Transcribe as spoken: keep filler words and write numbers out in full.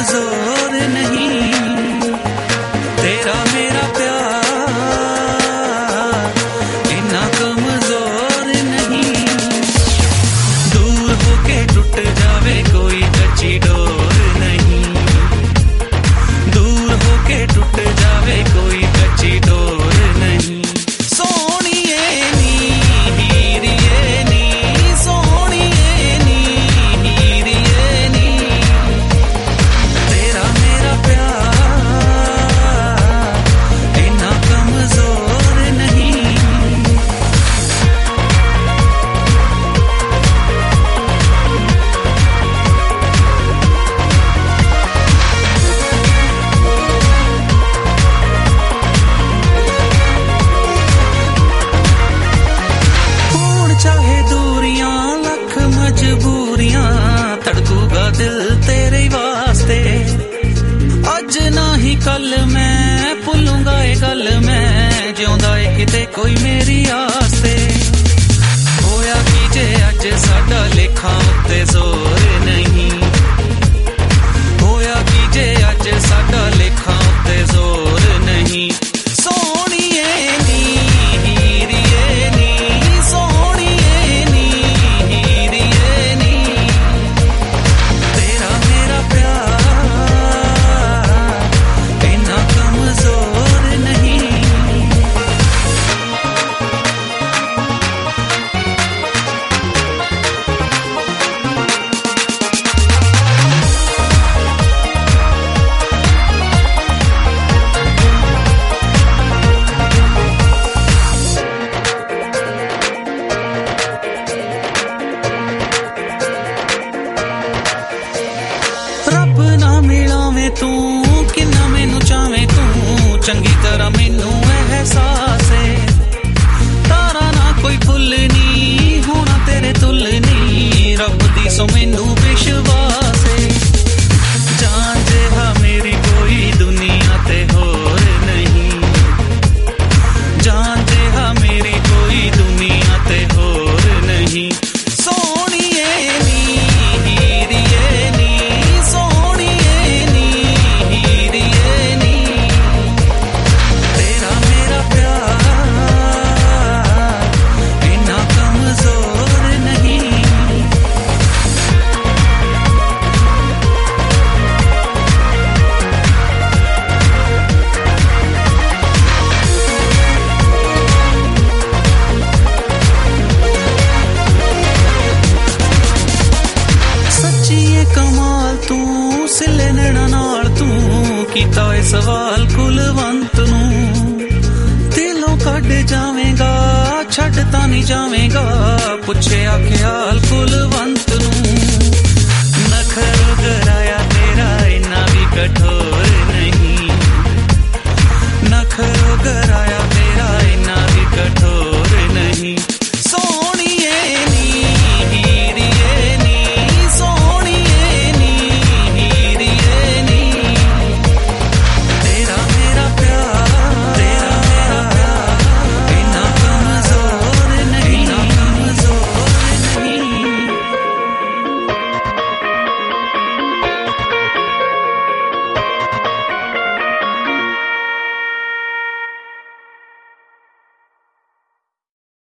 कमजोर नहीं, तेरा मेरा प्यार इतना कमजोर नहीं। दूर होके टूट जावे कोई कच्ची डोर नहीं, दूर होके टूट जावे कोई कच्ची डोर नहीं। सोनिए नी हीरिए नी, सोनिए नी हीरिए नी, तेरा मेरा प्यार इतना कमजोर नहीं। चाहे दूरियां लख मजबूरियां, धड़कूगा दिल तेरे वास्ते। अज ना ही कल मैं भुलूंगा ए गल, मैं जिउंदा ए किते कोई मेरी आस्ते। होया की जे अज साडा लेखा उत्ते जोर नहीं, होया की जे अज साडा लेखा उत्ते जोर नहीं। सोनिए नी हीरिए नी, सोनिए नी हीरिए नी, तेरा मेरा प्यार इतना कमजोर नहीं। रब ना मिलावे तू किन्ना मैनू चावे तू, चंगी तरह मैनू एहसास है। तारा ना कोई भुलनी होना तेरे तुलनी, रब दी सो मैनू विश्वास है। जान जेहा मेरी कोई दुनिया ते होर नहीं, जान जेहा मेरी कोई दुनिया ते होर नहीं। सोनिए नी हीरिए नी, सोनिए नी हीरिए नी, तेरा मेरा प्यार इतना कमजोर नहीं। सच्ची कमाल तू सिले नैना नाल तू, कीता ए सवाल कुलवंत नू। दिलों कढ जावेगा छड्ड तां नहीं जावेगा, पुछया ख्याल कुलवंत नू।